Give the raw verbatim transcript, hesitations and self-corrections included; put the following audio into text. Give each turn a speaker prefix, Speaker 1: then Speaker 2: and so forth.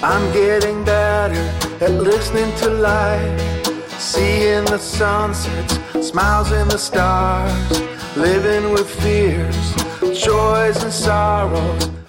Speaker 1: I'm getting better at listening to life, seeing the sunsets, smiles in the stars, living with fears, joys and sorrows,